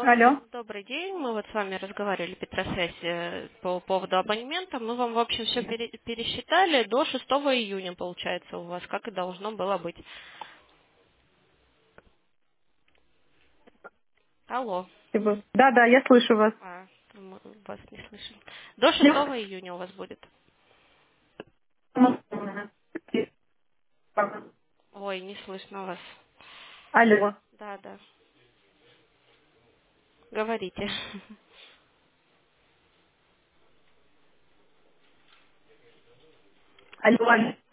Алло. Добрый день. Мы вот с вами разговаривали, Петросвязь, по поводу абонемента. Мы вам, в общем, все пересчитали. До 6 июня, получается, у вас, как и должно было быть. Алло. Да, да, я слышу вас. Мы вас не слышим. До 6 июня у вас будет. Ой, не слышно вас. Алло. Да, да. Говорите. Алло.